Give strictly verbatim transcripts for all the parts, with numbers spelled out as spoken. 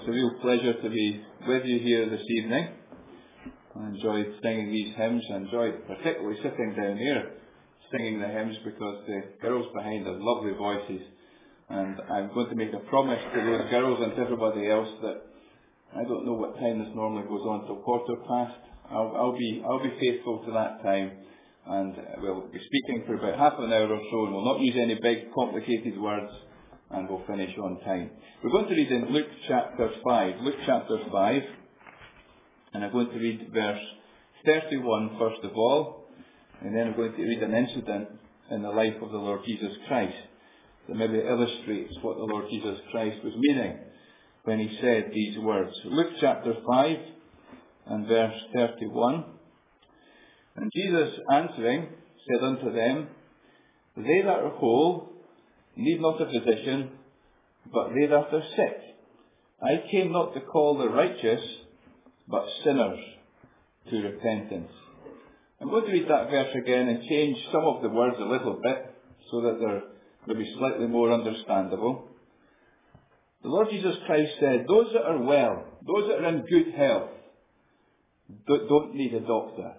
a real pleasure to be with you here this evening. I enjoyed singing these hymns. I enjoyed particularly sitting down here singing the hymns because the girls behind have lovely voices. And I'm going to make a promise to those girls and to everybody else that I don't know what time this normally goes on till quarter past. I'll, I'll be I'll be faithful to that time, and we'll be speaking for about half an hour or so, and we'll not use any big complicated words, and we'll finish on time. We're going to read in Luke chapter five. Luke chapter five, and I'm going to read verse thirty-one first of all, and then I'm going to read an incident in the life of the Lord Jesus Christ that maybe illustrates what the Lord Jesus Christ was meaning when he said these words. Luke chapter five and verse thirty-one. And Jesus answering said unto them, They that are whole need not a physician, but they that are sick. I came not to call the righteous, but sinners to repentance. I'm going to read that verse again and change some of the words a little bit so that they're maybe slightly more understandable. The Lord Jesus Christ said, those that are well, those that are in good health, don't need a doctor.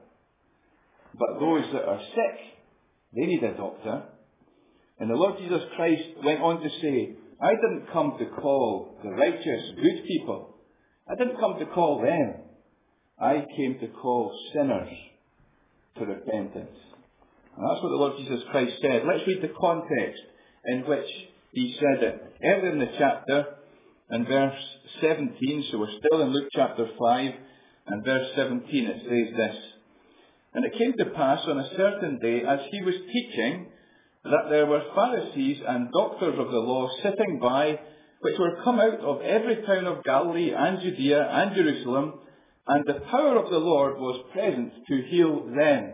But those that are sick, they need a doctor. And the Lord Jesus Christ went on to say, I didn't come to call the righteous good people. I didn't come to call them. I came to call sinners to repentance. And that's what the Lord Jesus Christ said. Let's read the context in which he said it. Earlier in the chapter, in verse seventeen, so we're still in Luke chapter five, and verse seventeen, it says this. And it came to pass on a certain day, as he was teaching, that there were Pharisees and doctors of the law sitting by, which were come out of every town of Galilee and Judea and Jerusalem, and the power of the Lord was present to heal them.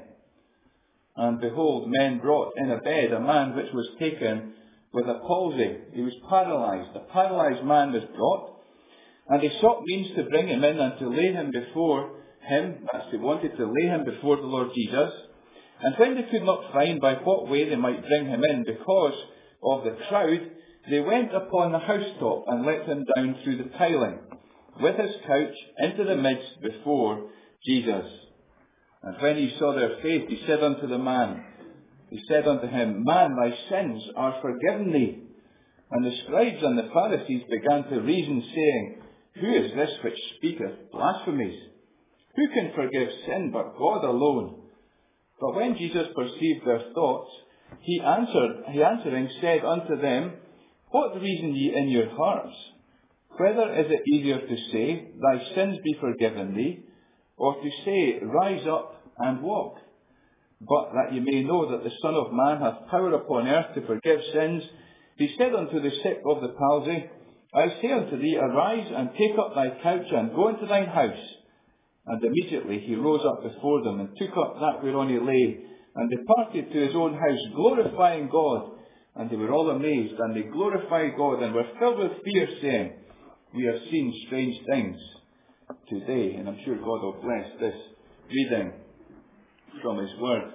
And behold, men brought in a bed a man which was taken with a palsy. He was paralysed. A paralysed man was brought, and they sought means to bring him in and to lay him before him. That's, they wanted to lay him before the Lord Jesus. And when they could not find by what way they might bring him in because of the crowd, they went upon the housetop and let him down through the tiling, with his couch into the midst before Jesus. And when he saw their faith, he said unto the man, he said unto him, Man, thy sins are forgiven thee. And the scribes and the Pharisees began to reason, saying, Who is this which speaketh blasphemies? Who can forgive sin but God alone? But when Jesus perceived their thoughts, he answered, he answering said unto them, What reason ye in your hearts? Whether is it easier to say, Thy sins be forgiven thee, or to say, Rise up and walk? But that ye may know that the Son of Man hath power upon earth to forgive sins, he said unto the sick of the palsy, I say unto thee, Arise and take up thy couch and go into thine house. And immediately he rose up before them and took up that whereon he lay, and departed to his own house, glorifying God. And they were all amazed, and they glorified God, and were filled with fear, saying, We have seen strange things today. And I'm sure God will bless this reading from his word.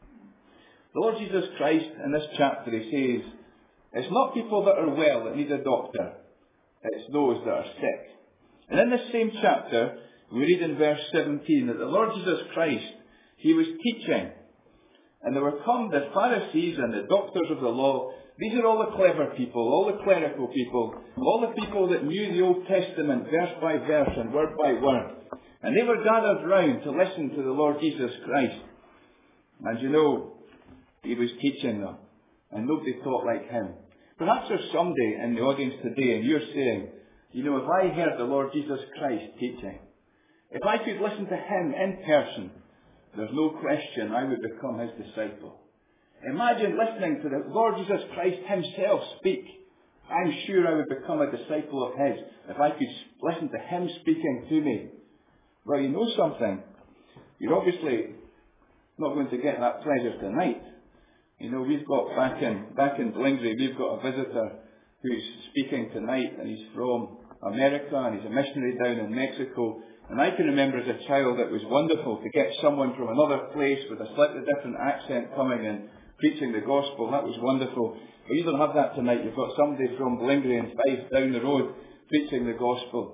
The Lord Jesus Christ, in this chapter, he says, it's not people that are well that need a doctor. It's those that are sick. And in this same chapter, we read in verse seventeen that the Lord Jesus Christ, he was teaching. And there were come the Pharisees and the doctors of the law. These are all the clever people, all the clerical people, all the people that knew the Old Testament verse by verse and word by word. And they were gathered round to listen to the Lord Jesus Christ. And you know, he was teaching them. And nobody taught like him. Perhaps there's somebody in the audience today and you're saying, you know, if I heard the Lord Jesus Christ teaching, if I could listen to him in person, there's no question I would become his disciple. Imagine listening to the Lord Jesus Christ himself speak. I'm sure I would become a disciple of his if I could listen to him speaking to me. Well, you know something. You're obviously not going to get that pleasure tonight. You know, we've got back in back in Blingry, we've got a visitor who's speaking tonight, and he's from America, and he's a missionary down in Mexico. And I can remember as a child it was wonderful to get someone from another place with a slightly different accent coming and preaching the gospel. That was wonderful. But you don't have that tonight. You've got somebody from Blingry and Fife down the road preaching the gospel.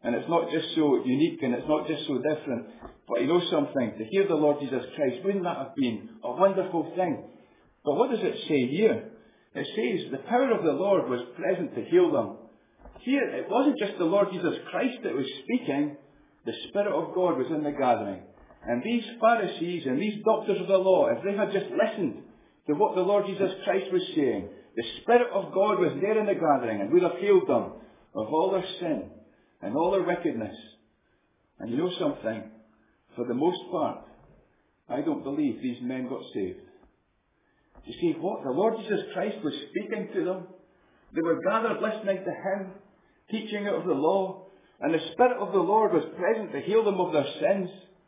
And it's not just so unique and it's not just so different. But you know something, to hear the Lord Jesus Christ, wouldn't that have been a wonderful thing? But what does it say here? It says the power of the Lord was present to heal them. Here, it wasn't just the Lord Jesus Christ that was speaking. The Spirit of God was in the gathering. And these Pharisees and these doctors of the law, if they had just listened to what the Lord Jesus Christ was saying, the Spirit of God was there in the gathering and would have healed them of all their sin and all their wickedness. And you know something? For the most part, I don't believe these men got saved. You see what? The Lord Jesus Christ was speaking to them. They were gathered listening to Him, teaching out of the law, and the Spirit of the Lord was present to heal them of their sins.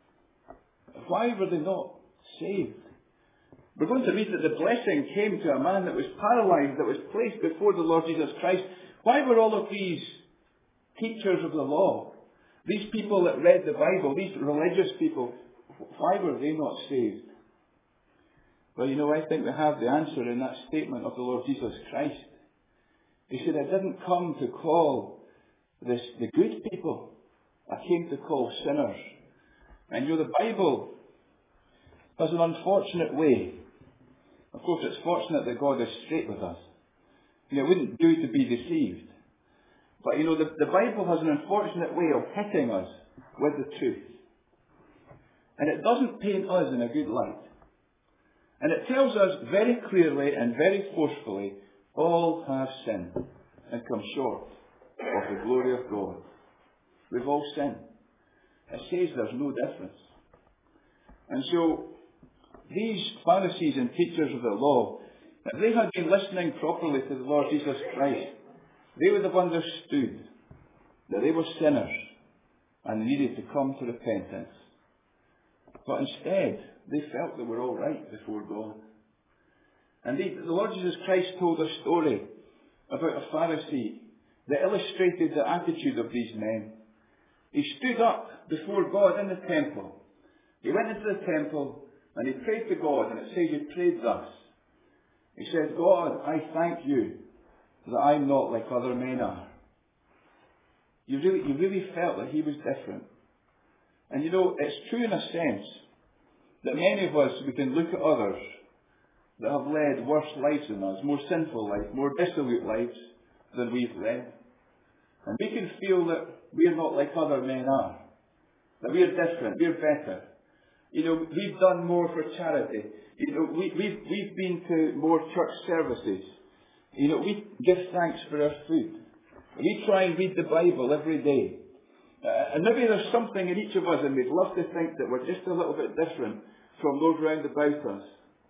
Why were they not saved? We're going to read that the blessing came to a man that was paralyzed, that was placed before the Lord Jesus Christ. Why were all of these teachers of the law, these people that read the Bible, these religious people, why were they not saved? Well, you know, I think we have the answer in that statement of the Lord Jesus Christ. He said, I didn't come to call this, the good people. I came to call sinners. And you know, the Bible has an unfortunate way. Of course, it's fortunate that God is straight with us. You know, it wouldn't do to be deceived. But you know, the, the Bible has an unfortunate way of hitting us with the truth. And it doesn't paint us in a good light. And it tells us very clearly and very forcefully, all have sinned and come short of the glory of God. We've all sinned. It says there's no difference. And so, these Pharisees and teachers of the law, if they had been listening properly to the Lord Jesus Christ, they would have understood that they were sinners and they needed to come to repentance. But instead, they felt they were all right before God. And they, the Lord Jesus Christ told a story about a Pharisee that illustrated the attitude of these men. He stood up before God in the temple. He went into the temple and he prayed to God, and it says he prayed thus. He said, God, I thank you that I'm not like other men are. You really, you really felt that he was different. And you know, it's true in a sense that many of us, we can look at others that have led worse lives than us, more sinful lives, more dissolute lives than we've led. And we can feel that we're not like other men are. That we're different, we're better. You know, we've done more for charity. You know, we, we've, we've been to more church services. You know, we give thanks for our food. We try and read the Bible every day. Uh, and maybe there's something in each of us, and we'd love to think that we're just a little bit different from those round about us.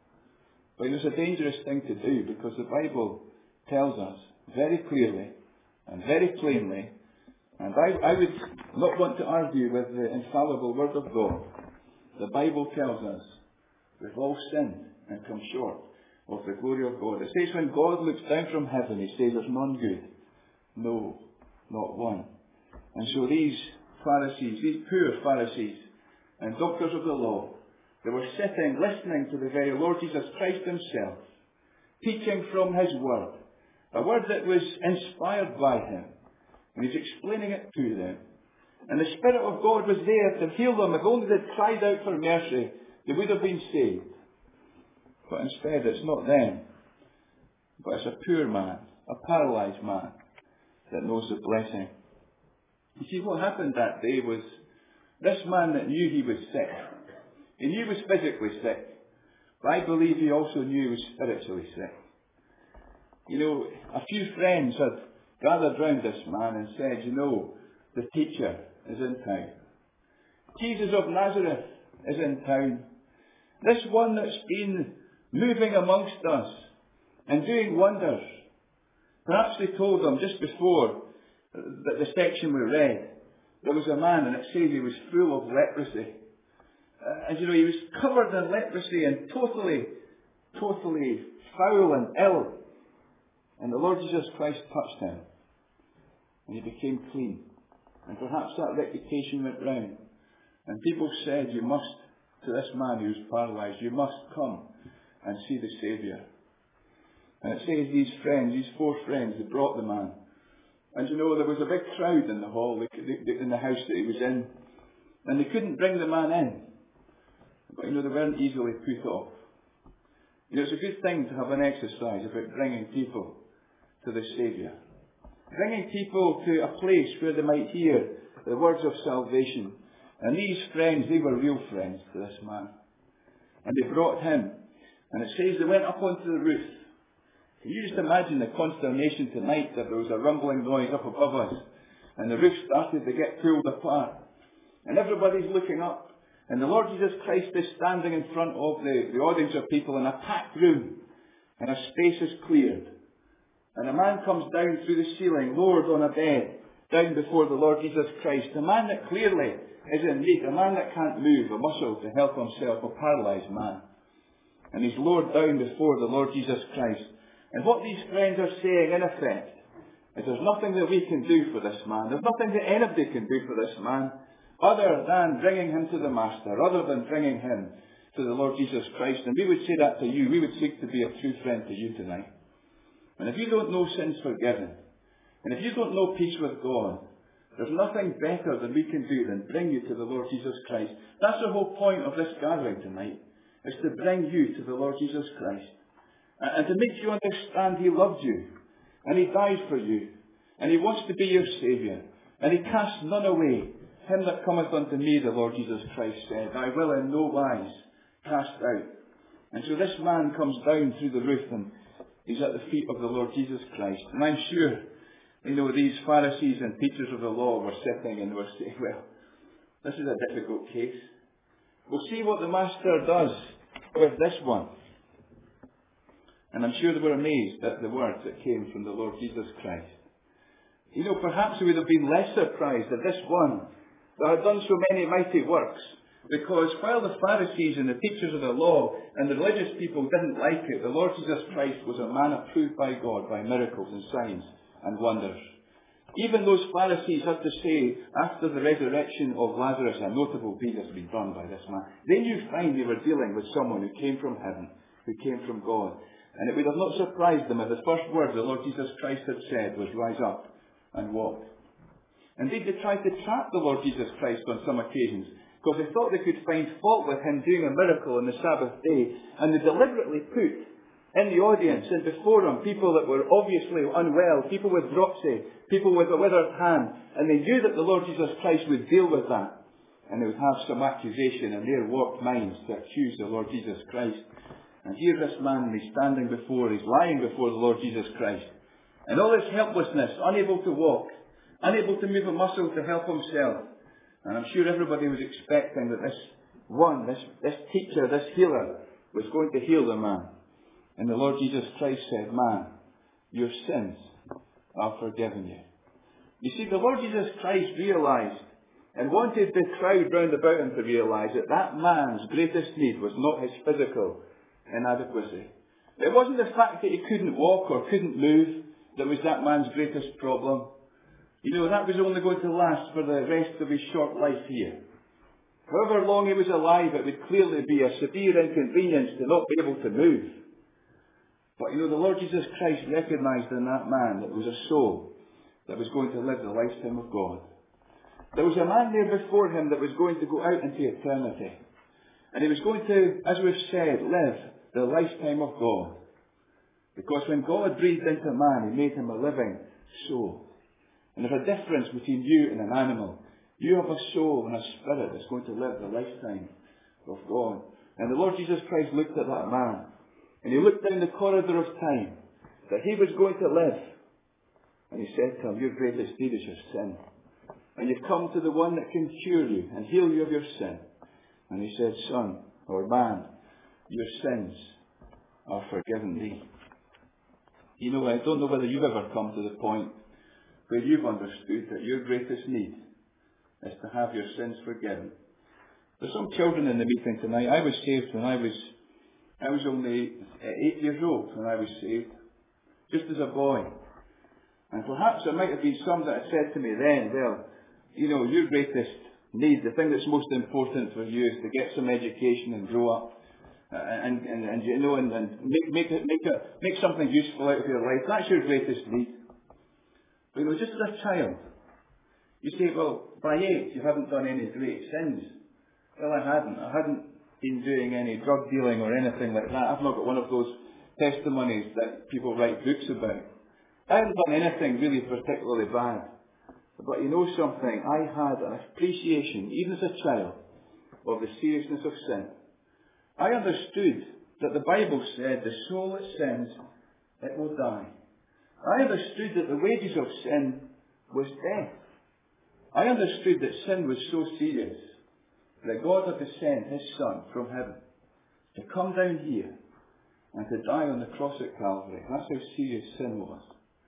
But it's a dangerous thing to do, because the Bible tells us very clearly and very plainly, and I, I would not want to argue with the infallible Word of God. The Bible tells us we've all sinned and come short of the glory of God. It says when God looks down from heaven, He says there's none good. No, not one. And so these Pharisees, these poor Pharisees and doctors of the law, they were sitting, listening to the very Lord Jesus Christ Himself, teaching from His Word, a Word that was inspired by Him, and He's explaining it to them. And the Spirit of God was there to heal them. If only they'd cried out for mercy, they would have been saved. But instead, it's not them, but it's a poor man, a paralysed man, that knows the blessing. You see, what happened that day was this man that knew he was sick. He knew he was physically sick, but I believe he also knew he was spiritually sick. You know, a few friends had gathered round this man and said, you know, the teacher is in town. Jesus of Nazareth is in town. This one that's been moving amongst us and doing wonders. Perhaps they told them just before the, the section we read, there was a man, and it says he was full of leprosy. Uh, and you know, he was covered in leprosy and totally, totally foul and ill. And the Lord Jesus Christ touched him, and he became clean. And perhaps that reputation went round. And people said, you must, to this man who was paralysed, you must come and see the Saviour. And it says these friends, these four friends, they brought the man. And you know, there was a big crowd in the hall, in the house that he was in. And they couldn't bring the man in. But you know, they weren't easily put off. You know, it's a good thing to have an exercise about bringing people to the Saviour. Bringing people to a place where they might hear the words of salvation. And these friends, they were real friends to this man. And they brought him. And it says they went up onto the roof. Can you just imagine the consternation tonight that there was a rumbling noise up above us. And the roof started to get pulled apart. And everybody's looking up. And the Lord Jesus Christ is standing in front of the, the audience of people in a packed room. And a space is cleared. And a man comes down through the ceiling, lowered on a bed, down before the Lord Jesus Christ. A man that clearly is in need. A man that can't move a muscle to help himself. A paralysed man. And he's lowered down before the Lord Jesus Christ. And what these friends are saying, in effect, is there's nothing that we can do for this man. There's nothing that anybody can do for this man, other than bringing him to the Master, other than bringing him to the Lord Jesus Christ. And we would say that to you. We would seek to be a true friend to you tonight. And if you don't know sins forgiven, and if you don't know peace with God, there's nothing better that we can do than bring you to the Lord Jesus Christ. That's the whole point of this gathering tonight, is to bring you to the Lord Jesus Christ. And to make you understand He loved you, and He died for you, and He wants to be your Saviour, and He casts none away. Him that cometh unto me, the Lord Jesus Christ said, I will in no wise cast out. And so this man comes down through the roof, and he's at the feet of the Lord Jesus Christ. And I'm sure, you know, these Pharisees and teachers of the law were sitting and were saying, well, this is a difficult case. We'll see what the Master does with this one. And I'm sure they were amazed at the words that came from the Lord Jesus Christ. You know, perhaps we would have been less surprised at this one that had done so many mighty works. Because while the Pharisees and the teachers of the law and the religious people didn't like it, the Lord Jesus Christ was a man approved by God by miracles and signs and wonders. Even those Pharisees had to say, after the resurrection of Lazarus, a notable deed has been done by this man. They knew fine they were dealing with someone who came from heaven, who came from God. And it would have not surprised them if the first word the Lord Jesus Christ had said was, rise up and walk. Indeed, they tried to trap the Lord Jesus Christ on some occasions, because they thought they could find fault with him doing a miracle on the Sabbath day. And they deliberately put in the audience and before him people that were obviously unwell, people with dropsy, people with a withered hand. And they knew that the Lord Jesus Christ would deal with that. And they would have some accusation in their warped minds to accuse the Lord Jesus Christ. And here this man, he's standing before, he's lying before the Lord Jesus Christ. And all his helplessness, unable to walk, unable to move a muscle to help himself. And I'm sure everybody was expecting that this one, this, this teacher, this healer, was going to heal the man. And the Lord Jesus Christ said, man, your sins are forgiven you. You see, the Lord Jesus Christ realised and wanted the crowd round about him to realise that that man's greatest need was not his physical inadequacy. It wasn't the fact that he couldn't walk or couldn't move that was that man's greatest problem. You know, that was only going to last for the rest of his short life here. However long he was alive, it would clearly be a severe inconvenience to not be able to move. But you know, the Lord Jesus Christ recognised in that man that was a soul that was going to live the lifetime of God. There was a man there before him that was going to go out into eternity. And he was going to, as we've said, live the lifetime of God. Because when God breathed into man, He made him a living soul. And there's a difference between you and an animal. You have a soul and a spirit that's going to live the lifetime of God. And the Lord Jesus Christ looked at that man. And He looked down the corridor of time that he was going to live. And He said to him, your greatest need is your sin. And you've come to the one that can cure you and heal you of your sin. And He said, son or man, your sins are forgiven thee. You know, I don't know whether you've ever come to the point where you've understood that your greatest need is to have your sins forgiven. There's some children in the meeting tonight. I was saved when I was, I was only eight years old when I was saved, just as a boy. And perhaps there might have been some that had said to me then, well, you know, your greatest need, the thing that's most important for you is to get some education and grow up. Uh, and, and, and, you know, and, and make, make, it, make, it, make something useful out of your life. That's your greatest need. But, you know, just as a child, you say, well, by eight you haven't done any great sins. Well, I hadn't. I hadn't been doing any drug dealing or anything like that. I've not got one of those testimonies that people write books about. I haven't done anything really particularly bad. But you know something? I had an appreciation, even as a child, of the seriousness of sin. I understood that the Bible said the soul that sins, it will die. I understood that the wages of sin was death. I understood that sin was so serious that God had to send His Son from heaven to come down here and to die on the cross at Calvary. That's how serious sin was.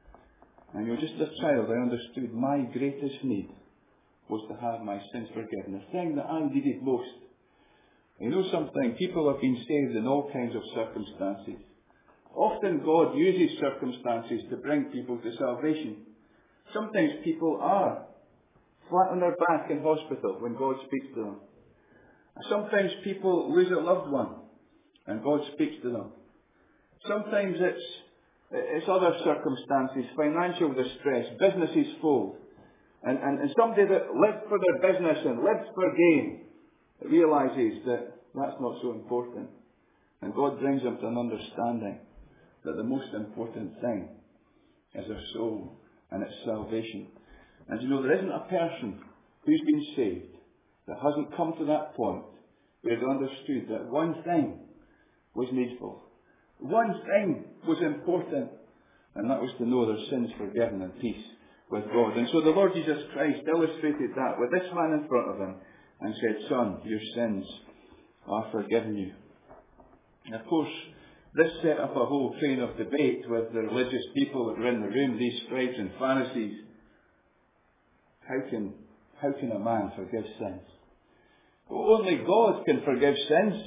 And you know, just as a child, I understood my greatest need was to have my sins forgiven. The thing that I needed most. You know something? People have been saved in all kinds of circumstances. Often God uses circumstances to bring people to salvation. Sometimes people are flat on their back in hospital when God speaks to them. Sometimes people lose a loved one and God speaks to them. Sometimes it's, it's other circumstances, financial distress, businesses fold. And, and, and somebody that lived for their business and lived for gain realises that that's not so important. And God brings them to an understanding that the most important thing is their soul and its salvation. And you know, there isn't a person who's been saved that hasn't come to that point where they understood that one thing was needful. One thing was important, and that was to know their sins forgiven and peace with God. And so the Lord Jesus Christ illustrated that with this man in front of him and said, "Son, your sins are forgiven you." And of course, this set up a whole train of debate with the religious people that were in the room, these scribes and Pharisees. How can, how can a man forgive sins? Well, only God can forgive sins.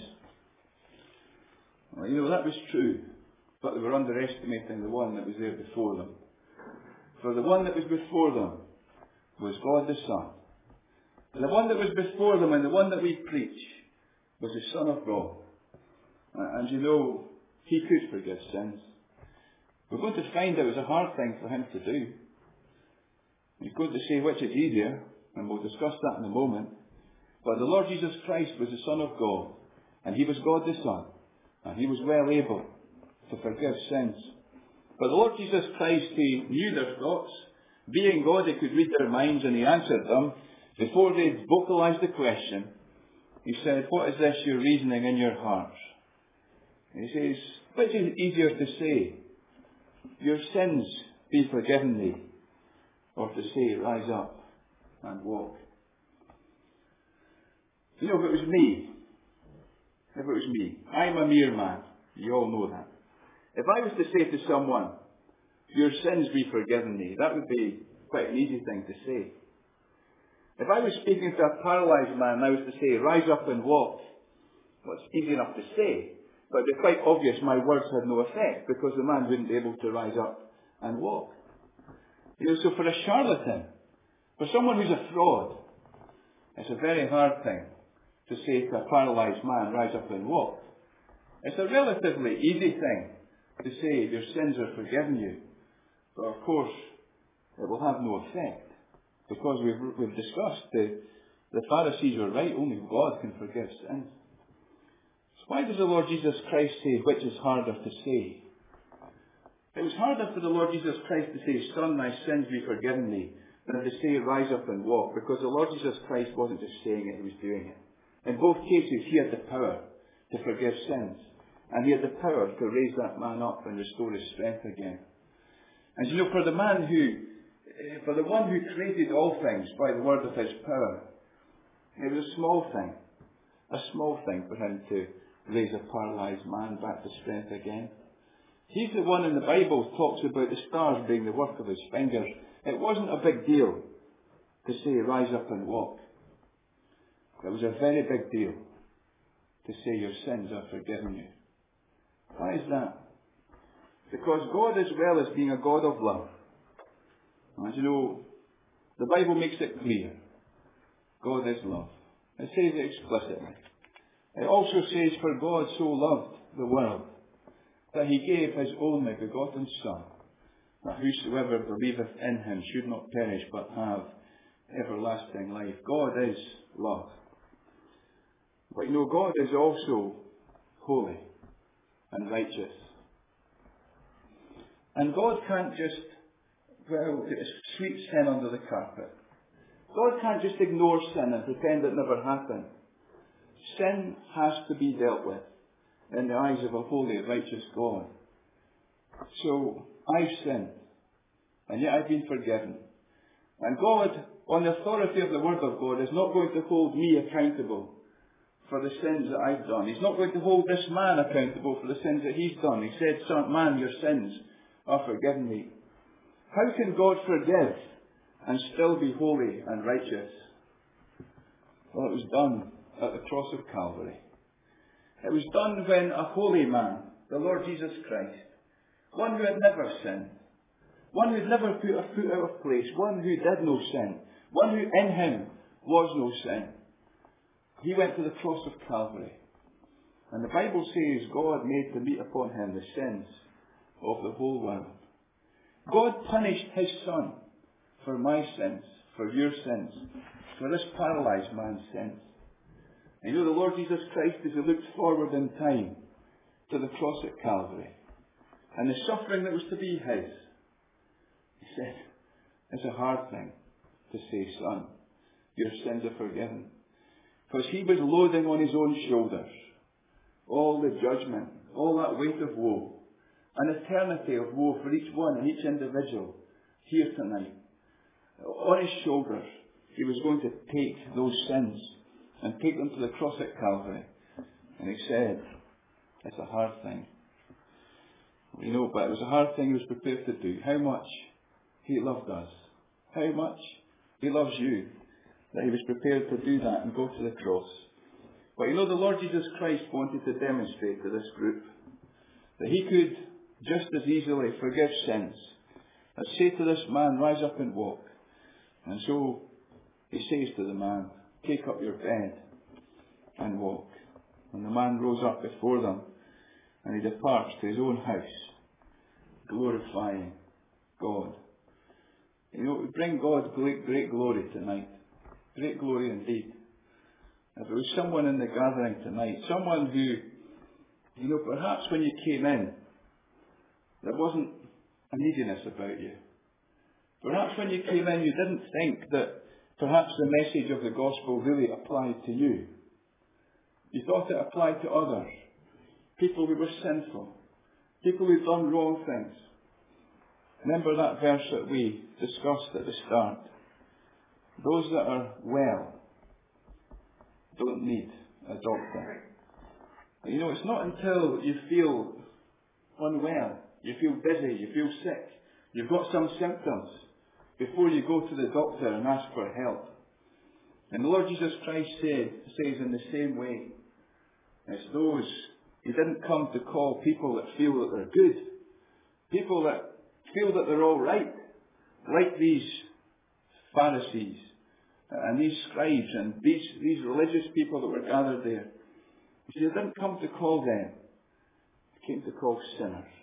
Well, you know, that was true, but they were underestimating the one that was there before them. For the one that was before them was God the Son. The one that was before them and the one that we preach was the Son of God. And you know, He could forgive sins. We're going to find out it was a hard thing for Him to do. He's going to say which is easier, and we'll discuss that in a moment. But the Lord Jesus Christ was the Son of God, and He was God the Son, and He was well able to forgive sins. But the Lord Jesus Christ, He knew their thoughts. Being God, He could read their minds, and He answered them. Before they vocalized the question, He said, "What is this you're reasoning in your hearts?" And He says, which is easier to say, "Your sins be forgiven thee," or to say, "Rise up and walk"? You know, if it was me, if it was me, I'm a mere man. You all know that. If I was to say to someone, "Your sins be forgiven thee," that would be quite an easy thing to say. If I was speaking to a paralysed man and I was to say, "Rise up and walk," well, it's easy enough to say, but it would be quite obvious my words had no effect because the man wouldn't be able to rise up and walk. You know, so for a charlatan, for someone who's a fraud, it's a very hard thing to say to a paralysed man, "Rise up and walk." It's a relatively easy thing to say, "Your sins are forgiven you." But of course, it will have no effect. Because we've, we've discussed the, the Pharisees were right, only God can forgive sins. So why does the Lord Jesus Christ say, which is harder to say? It was harder for the Lord Jesus Christ to say, "Son, thy sins be forgiven thee," than to say, "Rise up and walk," because the Lord Jesus Christ wasn't just saying it, He was doing it. In both cases, He had the power to forgive sins. And He had the power to raise that man up and restore his strength again. And you know, for the man who For the one who created all things by the word of His power, it was a small thing, a small thing for Him to raise a paralysed man back to strength again. He's the one in the Bible who talks about the stars being the work of His fingers. It wasn't a big deal to say, "Rise up and walk." It was a very big deal to say, "Your sins are forgiven you." Why is that? Because God, as well as being a God of love, as you know, the Bible makes it clear. God is love. It says it explicitly. It also says, "For God so loved the world that He gave His only begotten Son, that whosoever believeth in him should not perish but have everlasting life. God is love. But you know, God is also holy and righteous. And God can't just, well, sweep sin under the carpet. God can't just ignore sin and pretend it never happened. Sin has to be dealt with in the eyes of a holy, righteous God. So, I've sinned, and yet I've been forgiven. And God, on the authority of the Word of God, is not going to hold me accountable for the sins that I've done. He's not going to hold this man accountable for the sins that he's done. He said, "Son, man, your sins are forgiven thee." How can God forgive and still be holy and righteous? Well, it was done at the cross of Calvary. It was done when a holy man, the Lord Jesus Christ, one who had never sinned, one who had never put a foot out of place, one who did no sin, one who in him was no sin, he went to the cross of Calvary. And the Bible says God made to meet upon him the sins of the whole world. God punished his Son for my sins, for your sins, for this paralysed man's sins. And you know, the Lord Jesus Christ, as he looked forward in time to the cross at Calvary and the suffering that was to be his, he said, it's a hard thing to say, "Son, your sins are forgiven." Because he was loading on his own shoulders all the judgment, all that weight of woe, an eternity of woe for each one and each individual here tonight. On his shoulders, he was going to take those sins and take them to the cross at Calvary. And he said, it's a hard thing. You know, but it was a hard thing he was prepared to do. How much he loved us. How much he loves you. That he was prepared to do that and go to the cross. But you know, the Lord Jesus Christ wanted to demonstrate to this group that he could just as easily forgive sins as say to this man, "Rise up and walk." And so he says to the man, "Take up your bed and walk." And the man rose up before them and he departs to his own house, glorifying God. You know, it would bring God great, great glory tonight. Great glory indeed. If there was someone in the gathering tonight, someone who, you know, perhaps when you came in, there wasn't a neediness about you. Perhaps when you came in, you didn't think that perhaps the message of the gospel really applied to you. You thought it applied to others. People who were sinful. People who'd done wrong things. Remember that verse that we discussed at the start. Those that are well don't need a doctor. You know, it's not until you feel unwell, you feel busy, you feel sick, you've got some symptoms, before you go to the doctor and ask for help. And the Lord Jesus Christ said, says in the same way, it's those, he didn't come to call people that feel that they're good, people that feel that they're all right, like these Pharisees and these scribes and these, these religious people that were gathered there. He said, he didn't come to call them, he came to call sinners.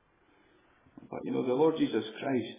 But you know, the Lord Jesus Christ,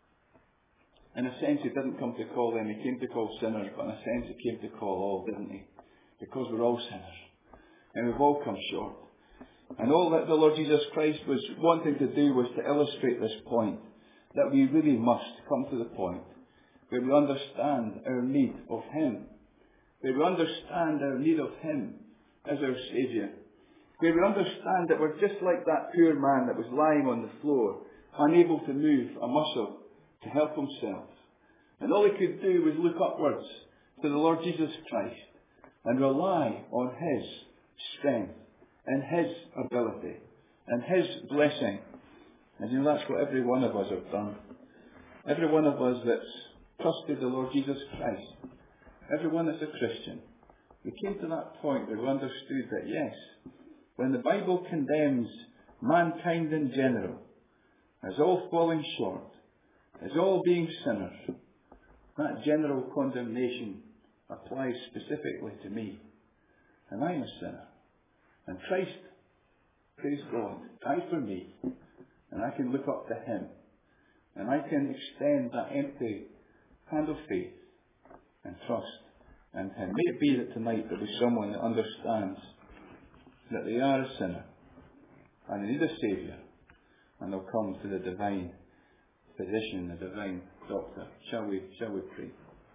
in a sense, he didn't come to call them, he came to call sinners, but in a sense he came to call all, didn't he? Because we're all sinners. And we've all come short. And all that the Lord Jesus Christ was wanting to do was to illustrate this point, that we really must come to the point where we understand our need of him, where we understand our need of him as our Saviour, where we understand that we're just like that poor man that was lying on the floor, unable to move a muscle to help himself. And all he could do was look upwards to the Lord Jesus Christ and rely on his strength and his ability and his blessing. And you know, that's what every one of us have done. Every one of us that's trusted the Lord Jesus Christ, everyone that's a Christian, we came to that point where we understood that yes, when the Bible condemns mankind in general as all falling short, as all being sinners, that general condemnation applies specifically to me. And I'm a sinner. And Christ, praise God, died for me. And I can look up to him And I can extend that empty hand of faith and trust in Him. May it be that tonight there be someone that understands that they are a sinner and they need a Saviour, and they'll come to the divine physician, the divine doctor. Shall we, shall we pray?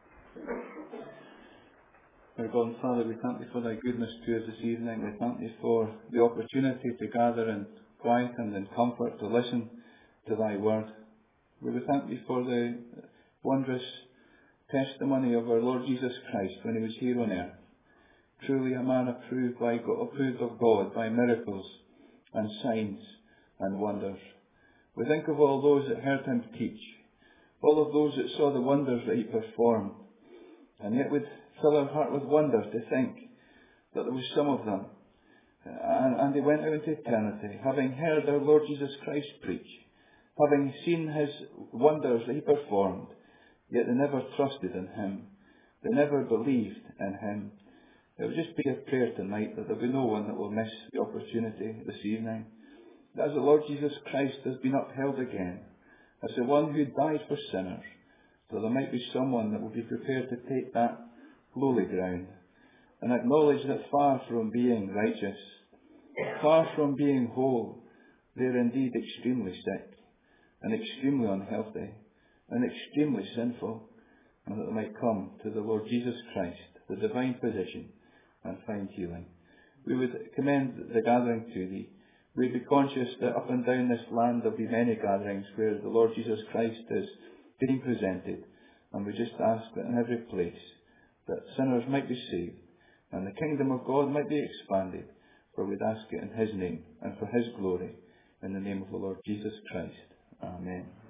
Our God and Father, we thank you for thy goodness to us this evening. We thank you for the opportunity to gather in quiet and in comfort to listen to thy word. We thank you for the wondrous testimony of our Lord Jesus Christ when he was here on earth. Truly a man approved by God, approved of God by miracles and signs and wonders. We think of all those that heard him teach, all of those that saw the wonders that he performed, and yet would fill our heart with wonder to think that there was some of them, and, and they went out into eternity, having heard our Lord Jesus Christ preach, having seen his wonders that he performed, yet they never trusted in him. They never believed in him. It would just be a prayer tonight that there be no one that will miss the opportunity this evening. That as the Lord Jesus Christ has been upheld again, as the one who died for sinners, so there might be someone that will be prepared to take that lowly ground and acknowledge that far from being righteous, far from being whole, they are indeed extremely sick and extremely unhealthy and extremely sinful, and that they might come to the Lord Jesus Christ, the divine physician, and find healing. We would commend the gathering to thee. We'd be conscious that up and down this land there'll be many gatherings where the Lord Jesus Christ is being presented, and we just ask that in every place that sinners might be saved and the kingdom of God might be expanded, for we'd ask it in his name and for his glory, in the name of the Lord Jesus Christ. Amen.